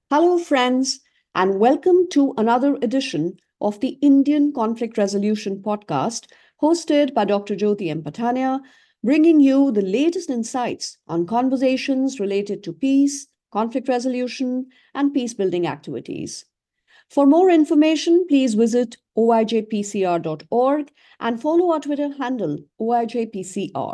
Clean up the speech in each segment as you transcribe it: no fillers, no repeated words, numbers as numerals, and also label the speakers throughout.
Speaker 1: Hello, friends, and welcome to another edition of the Indian Conflict Resolution podcast, hosted by Dr. Jyoti M. Patania, bringing you the latest insights on conversations related to peace, conflict resolution, and peace building activities. For more information, please visit oijpcr.org and follow our Twitter handle, oijpcr.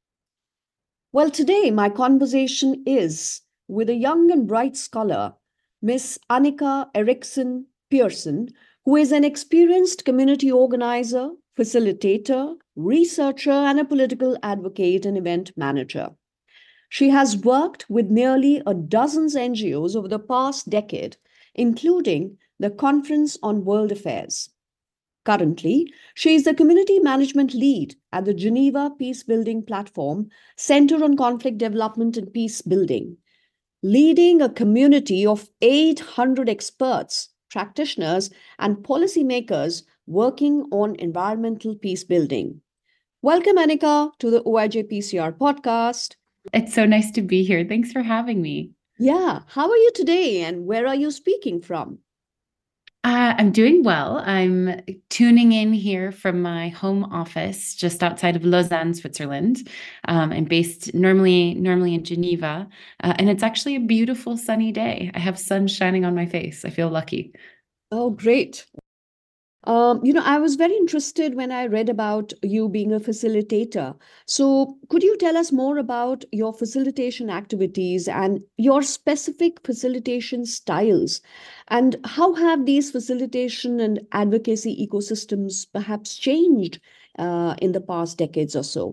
Speaker 1: Well, today my conversation is with a young and bright scholar, Miss Annika Erickson Pearson, who is an experienced community organizer, facilitator, researcher, and a political advocate and event manager. She has worked with nearly a dozen NGOs over the past decade, including the Conference on World Affairs. Currently, she is the community management lead at the Geneva Peace Building Platform Center on Conflict Development and Peace Building, leading a community of 800 experts, practitioners, and policymakers working on environmental peace building. Welcome, Annika, to the OIJ podcast.
Speaker 2: It's so nice to be here. Thanks for having me.
Speaker 1: Yeah, how are you today and where are you speaking from?
Speaker 2: I'm doing well. I'm tuning in here from my home office just outside of Lausanne, Switzerland. I'm based normally in Geneva, and it's actually a beautiful sunny day. I have sun shining on my face. I feel lucky.
Speaker 1: Oh, great. I was very interested when I read about you being a facilitator. So, could you tell us more about your facilitation activities and your specific facilitation styles? And how have these facilitation and advocacy ecosystems perhaps changed in the past decades or so?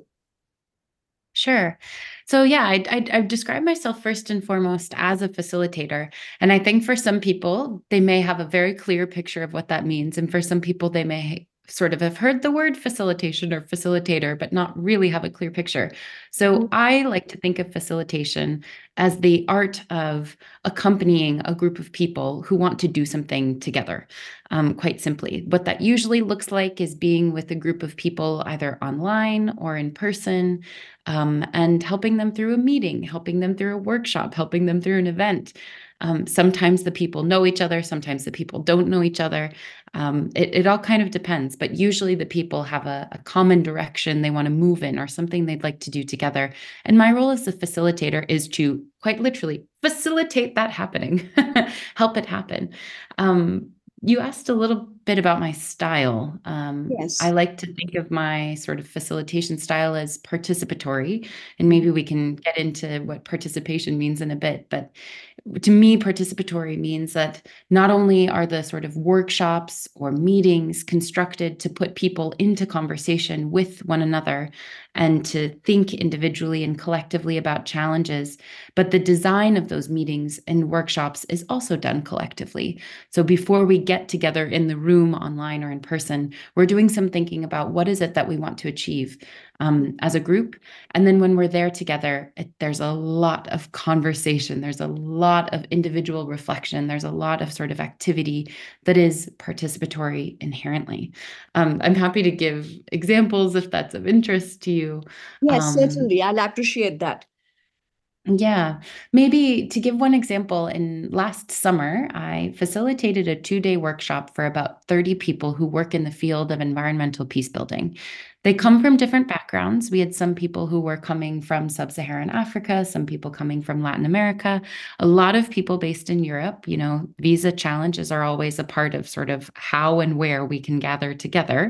Speaker 2: Sure. So yeah, I'd describe myself first and foremost as a facilitator. And I think for some people, they may have a very clear picture of what that means. And for some people, they may sort of have heard the word facilitation or facilitator, but not really have a clear picture. So I like to think of facilitation as the art of accompanying a group of people who want to do something together. Quite simply, what that usually looks like is being with a group of people either online or in person, and helping them through a meeting, helping them through a workshop, helping them through an event. Sometimes the people know each other, sometimes the people don't know each other. It all kind of depends, but usually the people have a common direction they want to move in or something they'd like to do together. And my role as the facilitator is to quite literally facilitate that happening, help it happen. You asked a little bit about my style. I
Speaker 1: Yes.
Speaker 2: like to think of my sort of facilitation style as participatory, and maybe we can get into what participation means in a bit. But to me, participatory means that not only are the sort of workshops or meetings constructed to put people into conversation with one another and to think individually and collectively about challenges, but the design of those meetings and workshops is also done collectively. So before we get together in the room online or in person, we're doing some thinking about what is it that we want to achieve as a group. And then when we're there together, there's a lot of conversation, there's a lot of individual reflection, there's a lot of sort of activity that is participatory inherently. I'm happy to give examples if that's of interest to you.
Speaker 1: Yes,
Speaker 2: Um,
Speaker 1: certainly. I'll appreciate that.
Speaker 2: yeah, maybe to give one example, in last summer, I facilitated a 2-day workshop for about 30 people who work in the field of environmental peace building. They come from different backgrounds. We had some people who were coming from sub-Saharan Africa, some people coming from Latin America, a lot of people based in Europe. You know, visa challenges are always a part of sort of how and where we can gather together.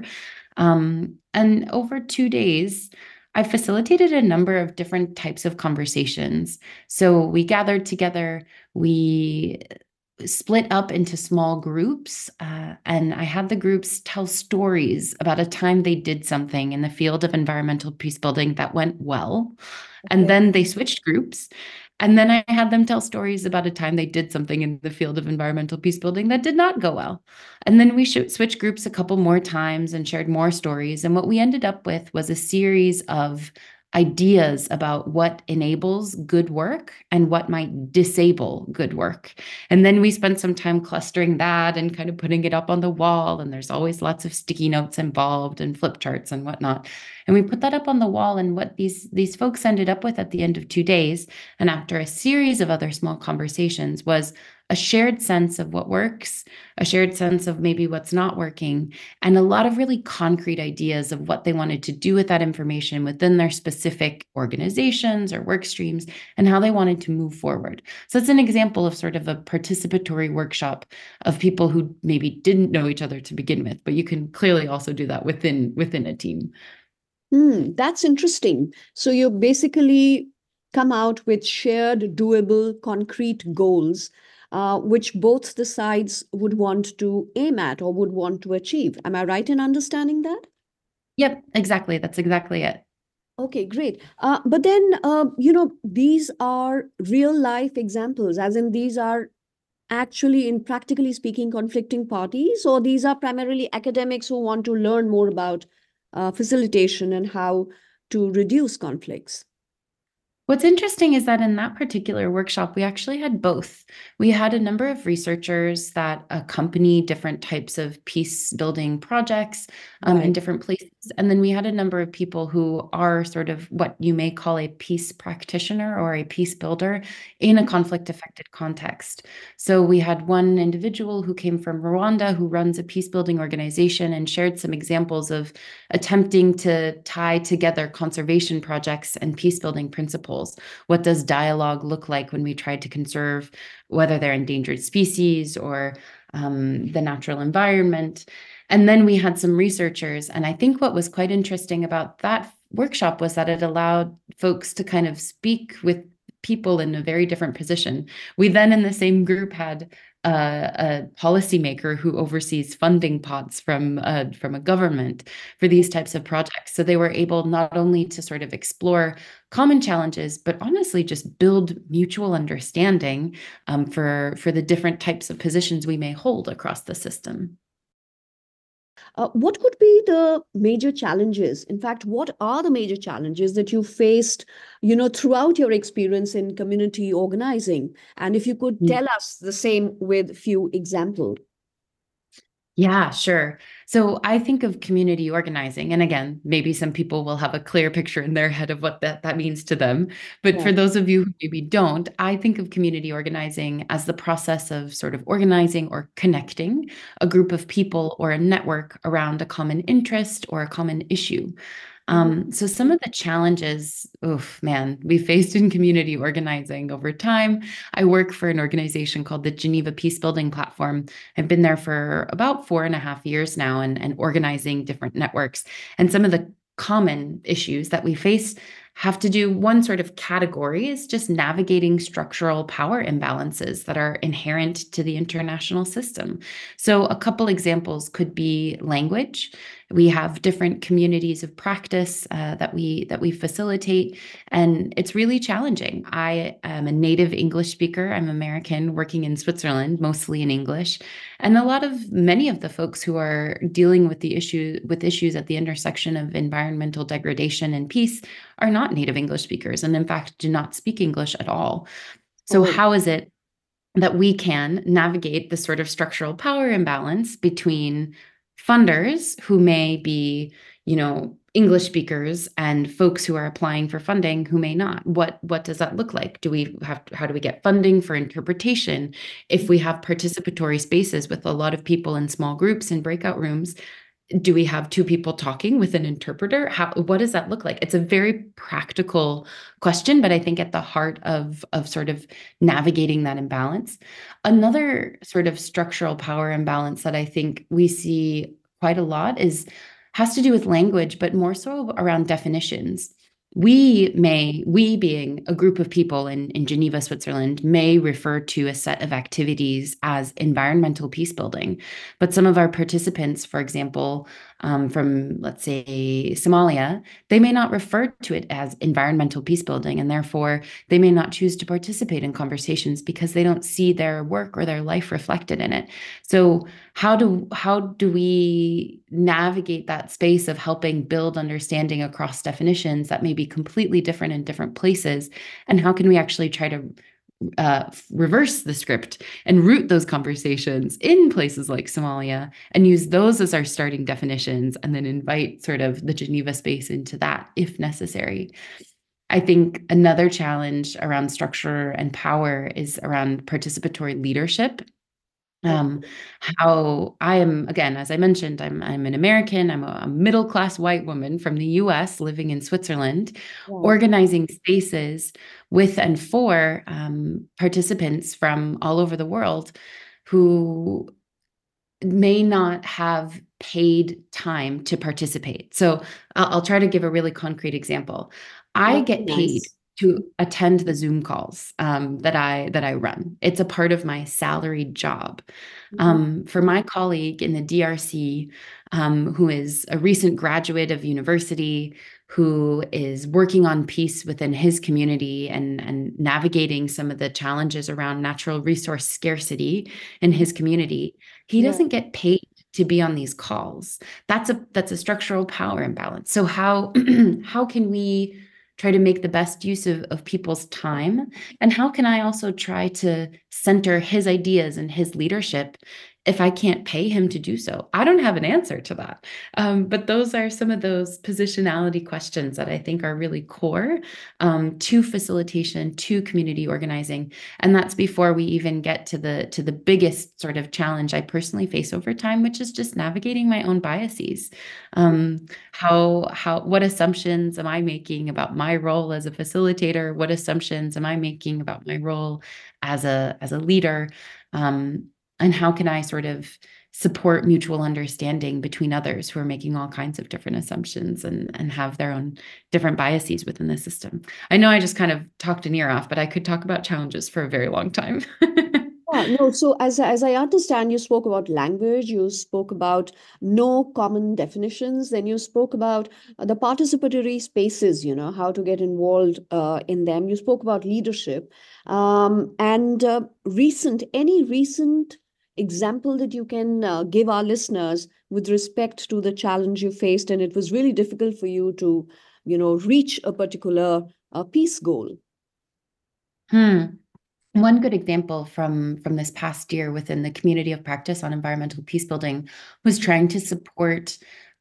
Speaker 2: And over 2 days, I facilitated a number of different types of conversations. So we gathered together, we split up into small groups, and I had the groups tell stories about a time they did something in the field of environmental peace building that went well. And
Speaker 1: Okay.
Speaker 2: then they switched groups. And then I had them tell stories about a time they did something in the field of environmental peace building that did not go well. And then we switched groups a couple more times and shared more stories. And what we ended up with was a series of ideas about what enables good work and what might disable good work. And then we spent some time clustering that and kind of putting it up on the wall. And there's always lots of sticky notes involved and flip charts and whatnot. And we put that up on the wall. And what these folks ended up with at the end of 2 days, and after a series of other small conversations, was a shared sense of what works, a shared sense of maybe what's not working, and a lot of really concrete ideas of what they wanted to do with that information within their specific organizations or work streams and how they wanted to move forward. So it's an example of sort of a participatory workshop of people who maybe didn't know each other to begin with, but you can clearly also do that within a team.
Speaker 1: That's interesting. So you basically come out with shared, doable, concrete goals, which both the sides would want to aim at or would want to achieve. Am I right in understanding that?
Speaker 2: Yep, exactly. That's exactly it.
Speaker 1: Okay, great. But then, these are real life examples, as in these are actually, in practically speaking, conflicting parties, or these are primarily academics who want to learn more about facilitation and how to reduce conflicts.
Speaker 2: What's interesting is that in that particular workshop, we actually had both. We had a number of researchers that accompany different types of peace building projects in
Speaker 1: Right.
Speaker 2: different places. And then we had a number of people who are sort of what you may call a peace practitioner or a peace builder in a conflict affected context. So we had one individual who came from Rwanda who runs a peace building organization and shared some examples of attempting to tie together conservation projects and peace building principles. What does dialogue look like when we try to conserve whether they're endangered species or the natural environment? And then we had some researchers. And I think what was quite interesting about that workshop was that it allowed folks to kind of speak with people in a very different position. We then, in the same group, had a policymaker who oversees funding pots from a government for these types of projects. So they were able not only to sort of explore common challenges, but honestly just build mutual understanding for the different types of positions we may hold across the system.
Speaker 1: What could be the major challenges? In fact, what are the major challenges that you faced, throughout your experience in community organizing? And if you could tell us the same with few examples.
Speaker 2: Yeah, sure. So I think of community organizing, and again, maybe some people will have a clear picture in their head of what that means to them. But for
Speaker 1: Right.
Speaker 2: those of you who maybe don't, I think of community organizing as the process of sort of organizing or connecting a group of people or a network around a common interest or a common issue.
Speaker 1: Mhm.
Speaker 2: So some of the challenges, oof, man, we faced in community organizing over time. I work for an organization called the Geneva Peace Building Platform. I've been there for about 4.5 years now and organizing different networks. And some of the common issues that we face have to do one sort of category is just navigating structural power imbalances that are inherent to the international system. So a couple examples could be language. We have different communities of practice that we facilitate, and it's really challenging. I am a native English speaker. I'm American, working in Switzerland, mostly in English, and many of the folks who are dealing with issues at the intersection of environmental degradation and peace are not native English speakers, and in fact, do not speak English at all. So,
Speaker 1: Oh,
Speaker 2: how is it that we can navigate the sort of structural power imbalance between funders who may be, English speakers and folks who are applying for funding who may not? What does that look like? How do we get funding for interpretation? If we have participatory spaces with a lot of people in small groups and breakout rooms, do we have two people talking with an interpreter? What does that look like? It's a very practical question, but I think at the heart of sort of navigating that imbalance. Another sort of structural power imbalance that I think we see quite a lot has to do with language, but more so around definitions. We being a group of people in Geneva, Switzerland, may refer to a set of activities as environmental peace building. But some of our participants, for example, from, let's say, Somalia, they may not refer to it as environmental peace building, and therefore they may not choose to participate in conversations because they don't see their work or their life reflected in it. So how do we navigate that space of helping build understanding across definitions that may be completely different in different places? And how can we actually try to reverse the script and root those conversations in places like Somalia and use those as our starting definitions and then invite sort of the Geneva space into that if necessary? I think another challenge around structure and power is around participatory leadership. Um,
Speaker 1: Okay.
Speaker 2: how I am, again, as I mentioned, I'm an American, I'm a middle-class white woman from the US living in Switzerland,
Speaker 1: Right.
Speaker 2: organizing spaces with and for participants from all over the world who may not have paid time to participate. So I'll try to give a really concrete example. I
Speaker 1: That'd be
Speaker 2: get paid
Speaker 1: nice.
Speaker 2: to attend the Zoom calls that I run. It's a part of my salaried job.
Speaker 1: Mhm.
Speaker 2: For my colleague in the DRC, who is a recent graduate of university, who is working on peace within his community and navigating some of the challenges around natural resource scarcity in
Speaker 1: Mhm.
Speaker 2: his community, he
Speaker 1: Right.
Speaker 2: doesn't get paid to be on these calls. That's a structural power imbalance. So how how can we try to make the best use of people's time? And how can I also try to center his ideas and his leadership if I can't pay him to do so? I don't have an answer to that. But those are some of those positionality questions that I think are really core to facilitation, to community organizing. And that's before we even get to the biggest sort of challenge I personally face over time, which is just navigating my own biases. What assumptions am I making about my role as a facilitator? What assumptions am I making about my role as a leader? And how can I sort of support mutual understanding between others who are making all kinds of different assumptions and have their own different biases within the system? I know I just kind of talked an ear off, but I could talk about challenges for a very long time.
Speaker 1: Yeah, no, so as I understand, you spoke about language, you spoke about no common definitions, then you spoke about the participatory spaces, how to get involved in them. You spoke about leadership. And any recent example that you can give our listeners with respect to the challenge you faced, and it was really difficult for you to, reach a particular peace goal.
Speaker 2: Hmm. One good example from this past year within the community of practice on environmental peace building was trying to support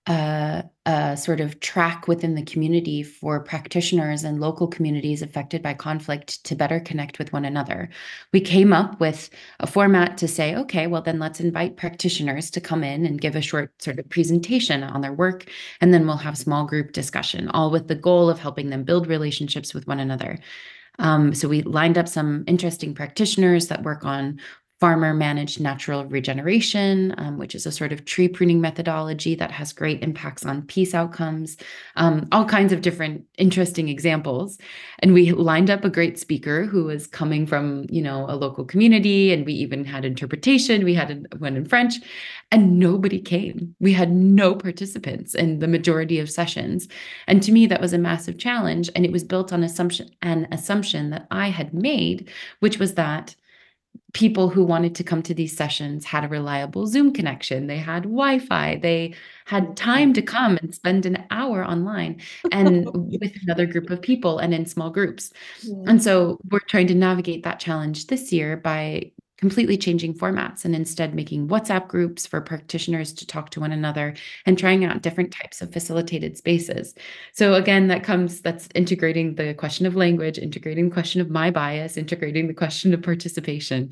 Speaker 2: a sort of track within the community for practitioners and local communities affected by conflict to better connect with one another. We came up with a format to say, okay, well, then let's invite practitioners to come in and give a short sort of presentation on their work, and then we'll have small group discussion, all with the goal of helping them build relationships with one another. So we lined up some interesting practitioners that work on farmer managed natural regeneration, which is a sort of tree pruning methodology that has great impacts on peace outcomes, all kinds of different interesting examples. And we lined up a great speaker who was coming from, a local community, and we even had interpretation. We had one in French, and nobody came. We had no participants in the majority of sessions. And to me, that was a massive challenge. And it was built on an assumption that I had made, which was that people who wanted to come to these sessions had a reliable Zoom connection. They had Wi-Fi. They had time to come and spend an hour online and with another group of people and in small groups.
Speaker 1: Yeah.
Speaker 2: And so we're trying to navigate that challenge this year by completely changing formats and instead making WhatsApp groups for practitioners to talk to one another and trying out different types of facilitated spaces. So again, that's integrating the question of language, integrating the question of my bias, integrating the question of participation.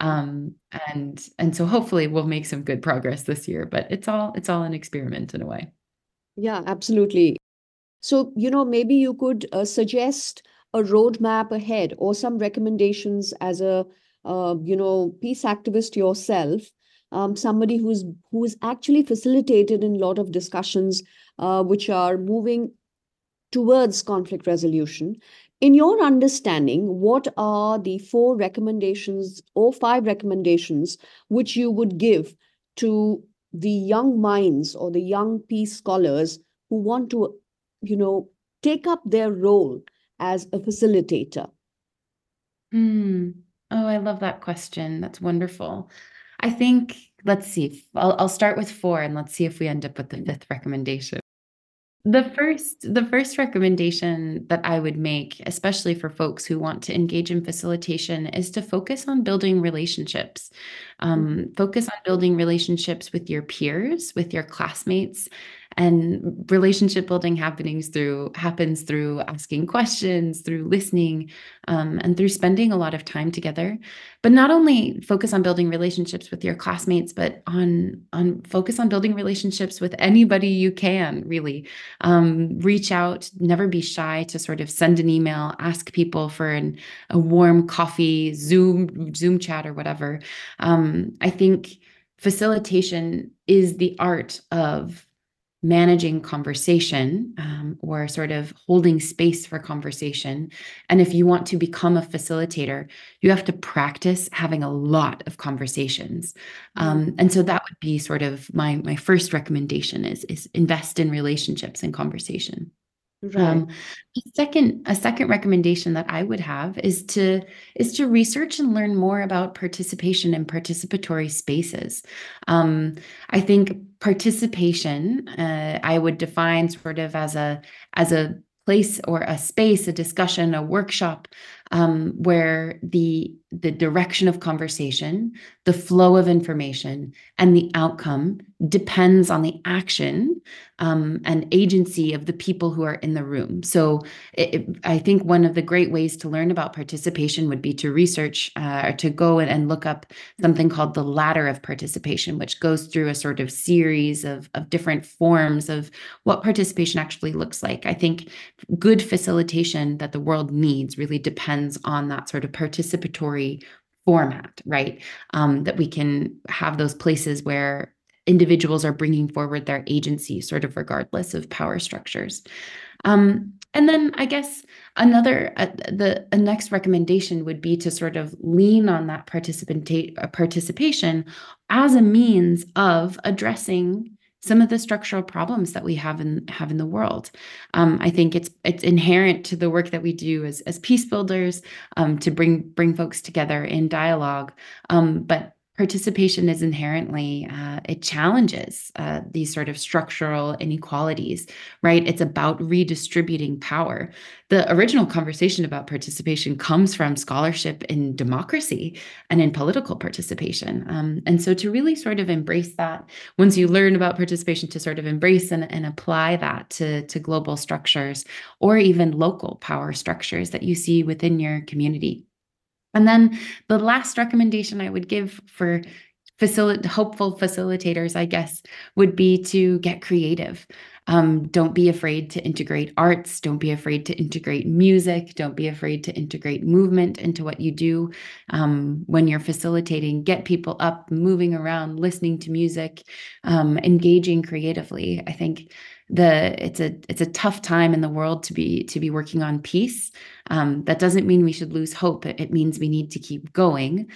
Speaker 2: And so hopefully we'll make some good progress this year, but it's all an experiment in a way.
Speaker 1: Yeah, absolutely. So, maybe you could suggest a roadmap ahead or some recommendations as a, peace activist yourself, somebody who is actually facilitated in a lot of discussions which are moving towards conflict resolution. In your understanding, what are the four recommendations or five recommendations which you would give to the young minds or the young peace scholars who want to, you know, take up their role as a facilitator?
Speaker 2: Hmm. Oh, I love that question. That's wonderful. I think, let's see, I'll start with four and let's see if we end up with the fifth recommendation. The first recommendation that I would make, especially for folks who want to engage in facilitation, is to focus on building relationships. Focus on building relationships with your peers, with your classmates, And relationship building happens through asking questions, through listening, and through spending a lot of time together. But not only focus on building relationships with your classmates, but on focus on building relationships with anybody you can, really. Reach out, never be shy to sort of send an email, ask people for a warm coffee, Zoom chat, or whatever. I think facilitation is the art of managing conversation, or sort of holding space for conversation. And if you want to become a facilitator, you have to practice having a lot of conversations. And so that would be sort of my first recommendation is invest in relationships and conversation.
Speaker 1: Right.
Speaker 2: Um, a second recommendation that I would have is to research and learn more about participation and participatory spaces. Um, I think participation, I would define sort of as a place or a space, a discussion, a workshop, where the direction of conversation, the flow of information, and the outcome depends on the action, and agency of the people who are in the room. So I think one of the great ways to learn about participation would be to research, or to go and look up something called the ladder of participation, which goes through a sort of series of different forms of what participation actually looks like. I think good facilitation that the world needs really depends on that sort of participatory format, right? That we can have those places where individuals are bringing forward their agency, sort of regardless of power structures. And then I guess the next recommendation would be to sort of lean on that participation as a means of addressing some of the structural problems that we have in the world. I think it's inherent to the work that we do as peace builders, to bring folks together in dialogue. But participation is inherently, it challenges these sort of structural inequalities, right? It's about redistributing power. The original conversation about participation comes from scholarship in democracy and in political participation. And so to really sort of embrace that, once you learn about participation, to sort of embrace and apply that to global structures or even local power structures that you see within your community. And then the last recommendation I would give for hopeful facilitators, I guess, would be to get creative. Don't be afraid to integrate arts. Don't be afraid to integrate music. Don't be afraid to integrate movement into what you do. When you're facilitating, get people up, moving around, listening to music, engaging creatively. I think it's a tough time in the world to be working on peace. That doesn't mean we should lose hope. It means we need to keep going,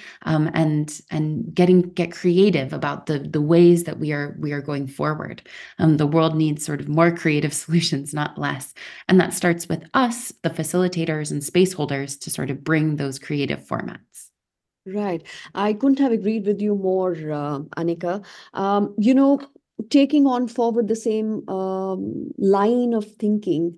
Speaker 2: and get creative about the ways that we are going forward. The world needs sort of more creative solutions, not less, and that starts with us, the facilitators and space holders, to sort of bring those creative formats.
Speaker 1: Right. I couldn't have agreed with you more, Anika. Taking on forward the same line of thinking,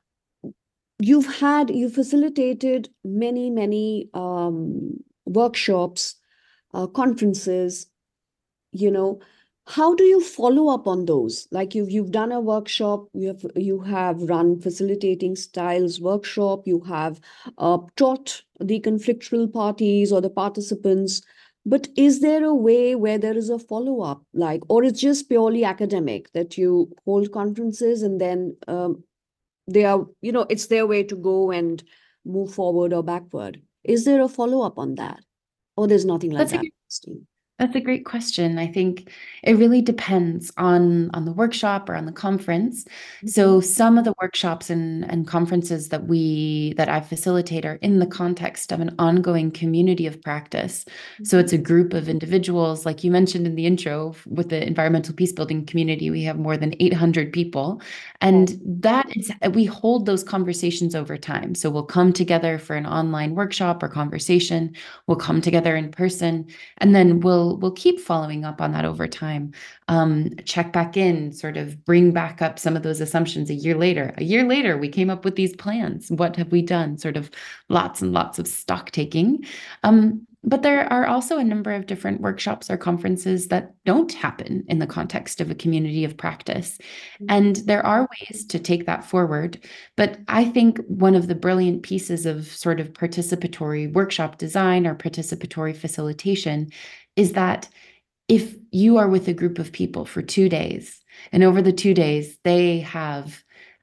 Speaker 1: you facilitated many workshops, conferences. you know how do you follow up on those? Like you've done a workshop, you have run facilitating styles workshop, you have taught the conflictual parties or the participants, but is there a way where there is a follow up, like, or it's just purely academic that you hold conferences and then they are, it's their way to go and move forward or backward? Is there a follow up on that, or there's nothing like
Speaker 2: That's a
Speaker 1: that, Christine?
Speaker 2: That's a great question. I think it really depends on the workshop or on the conference.
Speaker 1: Mhm.
Speaker 2: So some of the workshops and conferences that I facilitate are in the context of an ongoing community of practice. So
Speaker 1: Mhm.
Speaker 2: it's a group of individuals, like you mentioned in the intro, with the environmental peace building community, we have more than 800 people.
Speaker 1: Right.
Speaker 2: And we hold those conversations over time. So we'll come together for an online workshop or conversation. We'll come together in person, and then we'll keep following up on that over time. Check back in, sort of bring back up some of those assumptions a year later. A year later, we came up with these plans. What have we done? Sort of lots and lots of stock taking. But there are also a number of different workshops or conferences that don't happen in the context of a community of practice. And there are ways to take that forward. But I think one of the brilliant pieces of sort of participatory workshop design or participatory facilitation is that if you are with a group of people for 2 days, and over the 2 days, they have,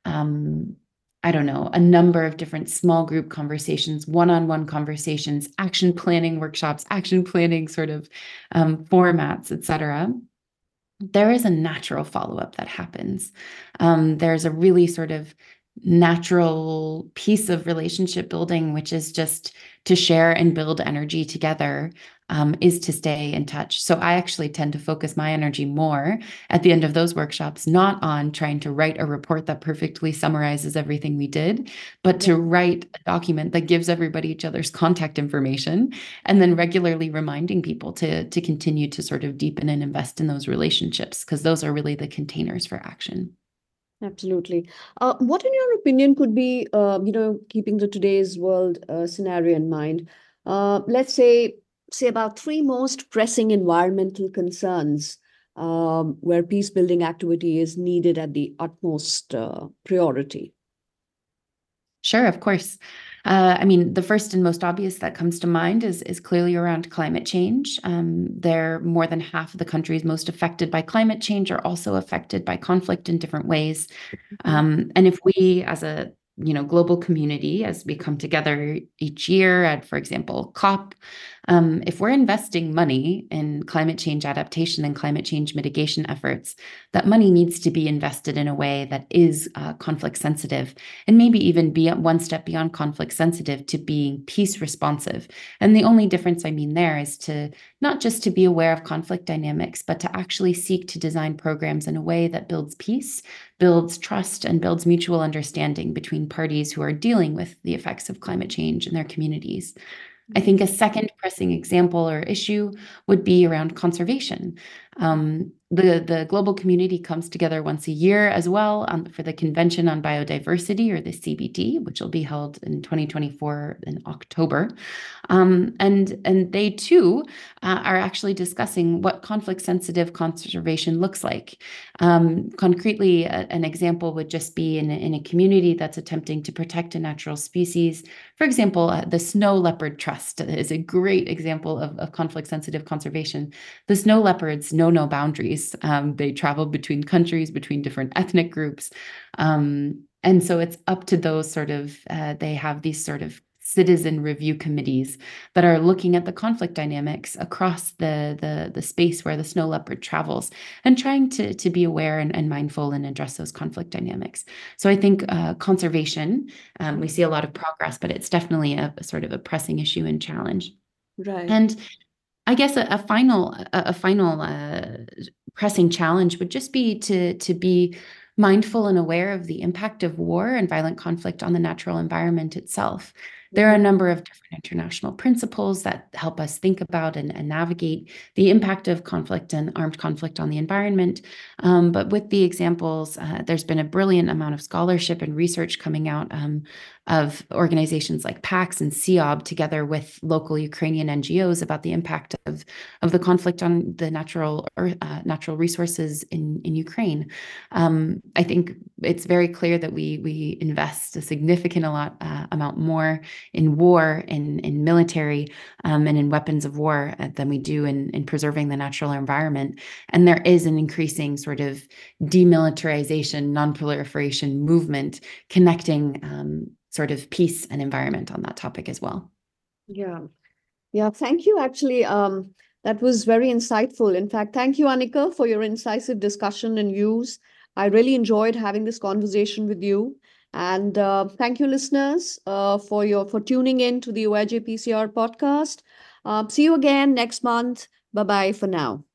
Speaker 2: I don't know, a number of different small group conversations, one-on-one conversations, action planning workshops, action planning sort of formats, etc. There is a natural follow-up that happens. There's a really sort of natural piece of relationship building, which is just to share and build energy together, is to stay in touch. So I actually tend to focus my energy more at the end of those workshops, not on trying to write a report that perfectly summarizes everything we did, but to write a document that gives everybody each other's contact information, and then regularly reminding people to continue to sort of deepen and invest in those relationships, because those are really the containers for action.
Speaker 1: Absolutely. What, in your opinion, could be, keeping the today's world scenario in mind, let's say about three most pressing environmental concerns where peace building activity is needed at the utmost priority?
Speaker 2: Sure, of course. I mean, the first and most obvious that comes to mind is clearly around climate change. They're more than half of the countries most affected by climate change are also affected by conflict in different ways. And if we, as a global community, as we come together each year at, for example, COP, if we're investing money in climate change adaptation and climate change mitigation efforts, that money needs to be invested in a way that is conflict sensitive, and maybe even be one step beyond conflict sensitive to being peace responsive. And the only difference I mean there is to not just to be aware of conflict dynamics, but to actually seek to design programs in a way that builds peace, builds trust, and builds mutual understanding between parties who are dealing with the effects of climate change in their communities. I think a second pressing example or issue would be around conservation. The global community comes together once a year as well for the Convention on Biodiversity, or the CBD, which will be held in 2024 in October. And they too are actually discussing what conflict-sensitive conservation looks like. Concretely, an example would just be in a community that's attempting to protect a natural species. For example, the Snow Leopard Trust is a great example of conflict-sensitive conservation. The snow leopards know no boundaries. They travel between countries, between different ethnic groups. And so it's up to those sort of, they have these sort of citizen review committees that are looking at the conflict dynamics across the space where the snow leopard travels, and trying to be aware and mindful and address those conflict dynamics. So I think conservation, we see a lot of progress, but it's definitely a sort of a pressing issue and challenge.
Speaker 1: Right.
Speaker 2: And I guess a final pressing challenge would just be to be mindful and aware of the impact of war and violent conflict on the natural environment itself. There are a number of different international principles that help us think about and navigate the impact of conflict and armed conflict on the environment. But with the examples, there's been a brilliant amount of scholarship and research coming out of organizations like PAX and CEOB, together with local Ukrainian NGOs, about the impact of the conflict on the natural resources in Ukraine. I think it's very clear that we invest a significant amount more in war, in military, and in weapons of war than we do in preserving the natural environment. And there is an increasing sort of demilitarization, non-proliferation movement connecting sort of peace and environment on that topic as well.
Speaker 1: Yeah. Yeah. Thank you. Actually, that was very insightful. In fact, thank you, Anika, for your incisive discussion and views. I really enjoyed having this conversation with you. And thank you, listeners, for tuning in to the OIJ PCR podcast. See you again next month. Bye-bye for now.